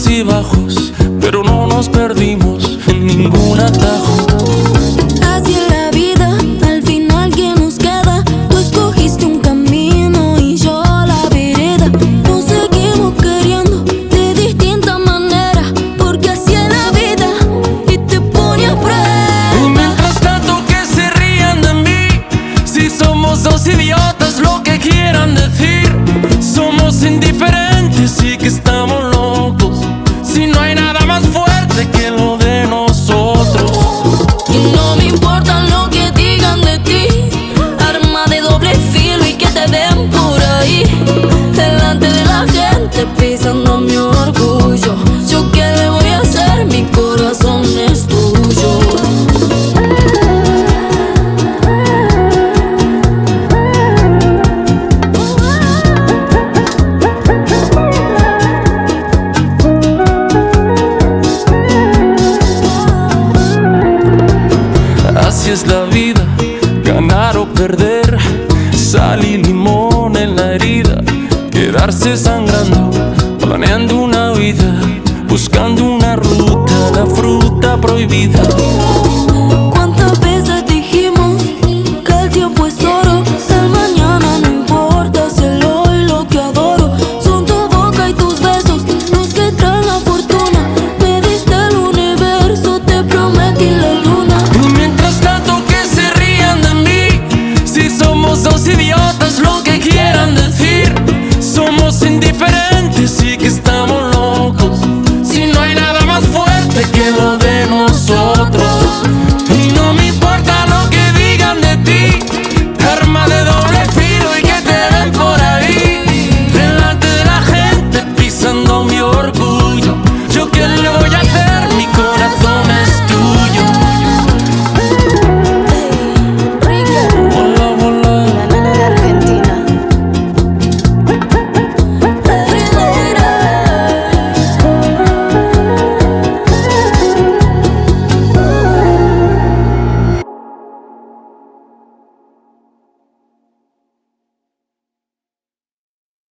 altos y bajos, pero no nos perdimos en ningún atajo. Así es la vida, al final ¿qué nos queda? Tú escogiste un camino y yo la vereda. Nos seguimos queriendo de distinta manera, porque así es la vida y te pone a prueba. Y mientras tanto que se rían de mí, si somos dos idiotas lo que quieran decir. Somos indiferentes y que estamos locos, si no hay nada más fuerte que lo de nosotros. Y no me importa lo que digan de ti, arma de doble filo y que te den por ahí, delante de la gente pisando mi orgullo. ¿Yo qué le voy a hacer? Mi corazón es tuyo. Así es la vida, ganar o perder, sal y limón en la herida, quedarse sangrando, planeando una vida, buscando una ruta, la fruta prohibida. ¿Cuántas veces dijimos que el tiempo es oro? El mañana no importa, si el hoy lo que adoro son tu boca y tus besos los que traen la fortuna. Me diste el universo, te prometí la luna. Y mientras tanto que se rían de mí, si somos dos idiotas lo que quieran decir. Somos indiferentes y que estamos locos, si no hay nada más fuerte que lo